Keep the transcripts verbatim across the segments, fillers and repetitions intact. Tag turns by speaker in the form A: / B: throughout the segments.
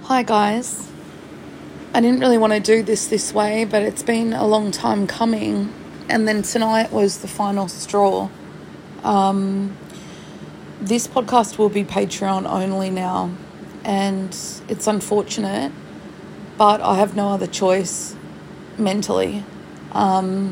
A: Hi guys, I didn't really want to do this this way, but it's been a long time coming, and then tonight was the final straw. Um, this podcast will be Patreon only now, and it's unfortunate, but I have no other choice mentally. Um,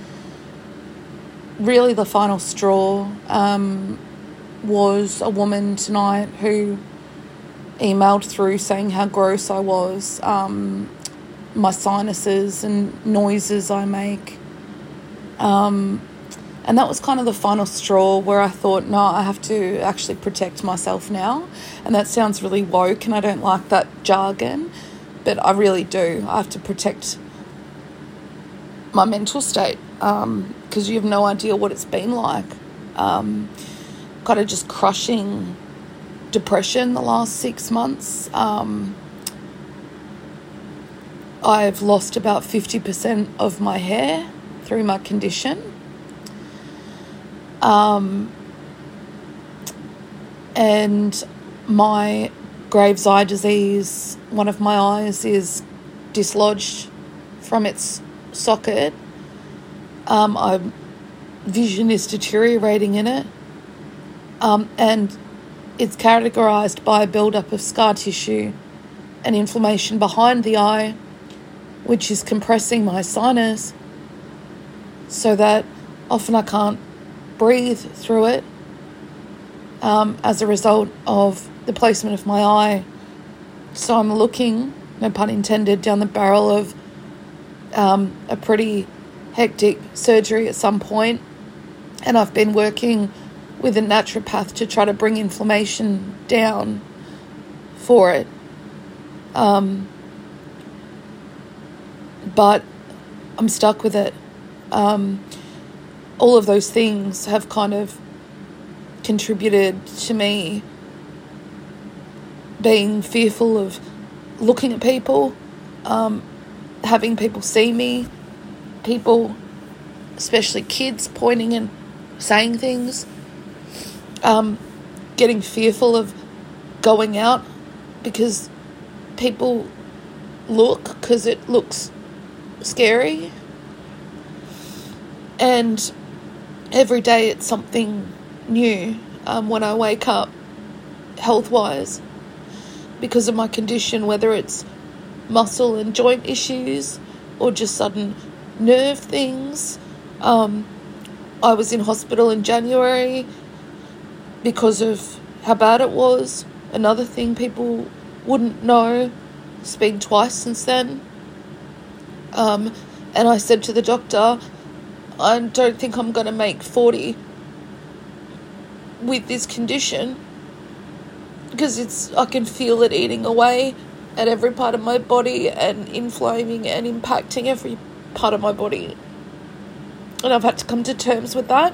A: really the final straw um, was a woman tonight who emailed through saying how gross I was, um, my sinuses and noises I make. Um, and that was kind of the final straw where I thought, no, I have to actually protect myself now. And that sounds really woke and I don't like that jargon, but I really do. I have to protect my mental state um, because you have no idea what it's been like. Um, kind of just crushing depression the last six months. Um, I've lost about fifty percent of my hair through my condition. Um, and my Graves' eye disease, one of my eyes is dislodged from its socket. Um, my vision is deteriorating in it. Um, and it's categorised by a build-up of scar tissue and inflammation behind the eye, which is compressing my sinus so that often I can't breathe through it um, as a result of the placement of my eye. So I'm looking, no pun intended, down the barrel of um, a pretty hectic surgery at some point, and I've been working with a naturopath to try to bring inflammation down for it. Um, but I'm stuck with it. Um, all of those things have kind of contributed to me being fearful of looking at people, um, having people see me, people, especially kids, pointing and saying things. Um, getting fearful of going out because people look, because it looks scary. And every day it's something new um, when I wake up, health-wise, because of my condition, whether it's muscle and joint issues or just sudden nerve things. Um, I was in hospital in January because of how bad it was. Another thing people wouldn't know. It's been twice since then. Um, and I said to the doctor, I don't think I'm going to make forty with this condition because it's I can feel it eating away at every part of my body and inflaming and impacting every part of my body. And I've had to come to terms with that.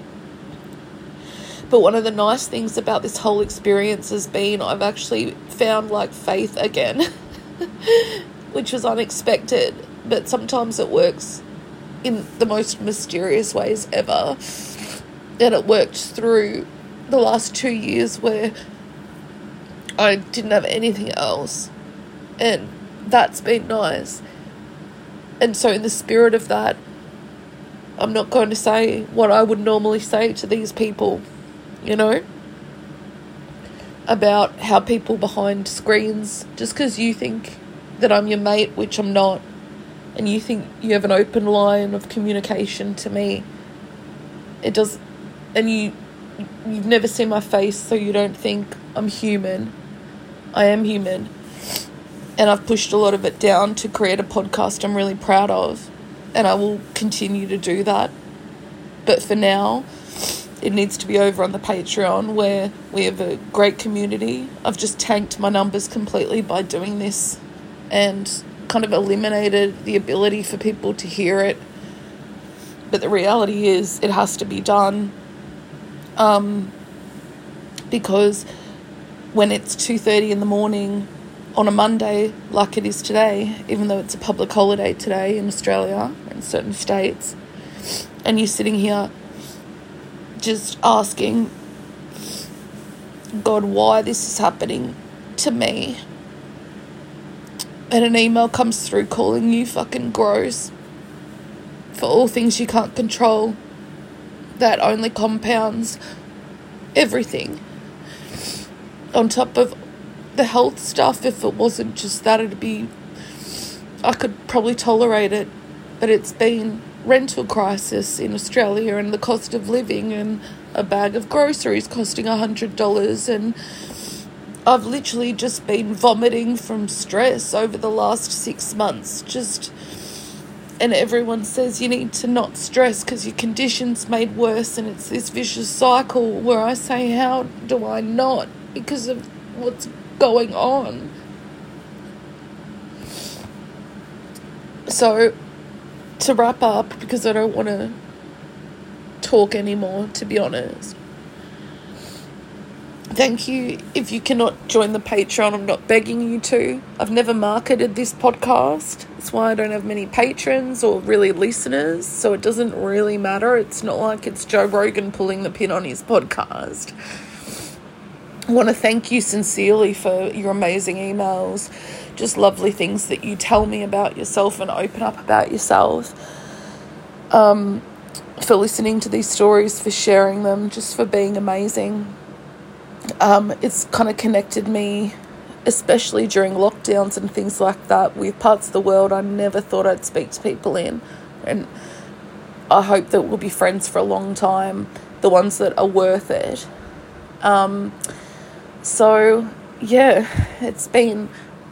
A: But one of the nice things about this whole experience has been I've actually found like faith again, which was unexpected, but sometimes it works in the most mysterious ways ever. And it worked through the last two years where I didn't have anything else. And that's been nice. And so in the spirit of that, I'm not going to say what I would normally say to these people, you know, about how people behind screens, just because you think that I'm your mate, which I'm not, and you think you have an open line of communication to me, it does, and you, you've never seen my face, so you don't think I'm human. I am human, and I've pushed a lot of it down to create a podcast I'm really proud of, and I will continue to do that. But for now, it needs to be over on the Patreon where we have a great community. I've just tanked my numbers completely by doing this and kind of eliminated the ability for people to hear it. But the reality is it has to be done um, because when it's two thirty in the morning on a Monday, like it is today, even though it's a public holiday today in Australia, in certain states, and you're sitting here just asking God why this is happening to me, and an email comes through calling you fucking gross for all things you can't control, that only compounds everything. On top of the health stuff, if it wasn't just that, it'd be, I could probably tolerate it, but it's been rental crisis in Australia and the cost of living and a bag of groceries costing a hundred dollars, and I've literally just been vomiting from stress over the last six months. Just, and everyone says you need to not stress because your condition's made worse, and it's this vicious cycle where I say, how do I not? Because of what's going on. So, to wrap up, because I don't want to talk anymore, to be honest, thank you. If you cannot join the Patreon, I'm not begging you to. I've never marketed this podcast. That's why I don't have many patrons or really listeners, so it doesn't really matter. It's not like it's Joe Rogan pulling the pin on his podcast. I want to thank you sincerely for your amazing emails, just lovely things that you tell me about yourself and open up about yourself, um, for listening to these stories, for sharing them, just for being amazing. Um, it's kind of connected me, especially during lockdowns and things like that, with parts of the world I never thought I'd speak to people in, and I hope that we'll be friends for a long time, the ones that are worth it. Um... So, yeah, it's been,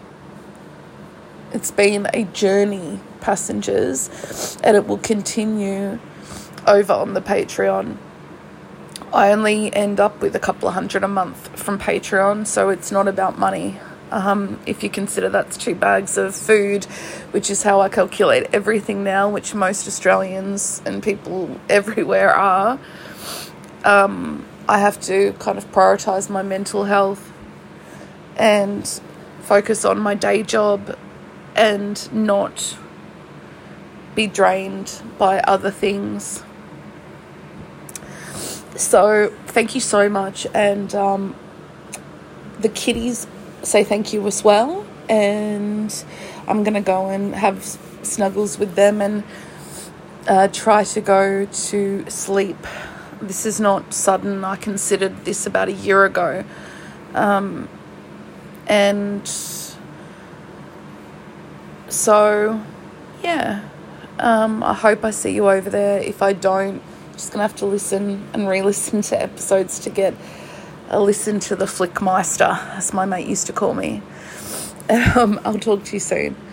A: it's been a journey, passengers, and it will continue over on the Patreon. I only end up with a couple of hundred a month from Patreon, so it's not about money. Um, if you consider that's two bags of food, which is how I calculate everything now, which most Australians and people everywhere are, um... I have to kind of prioritise my mental health and focus on my day job and not be drained by other things. So thank you so much, and um, the kitties say thank you as well, and I'm going to go and have snuggles with them and uh, try to go to sleep. This is not sudden. I considered this about a year ago. Um, and so, yeah, um, I hope I see you over there. If I don't, I'm just going to have to listen and re-listen to episodes to get a listen to the Flickmeister, as my mate used to call me. Um, I'll talk to you soon.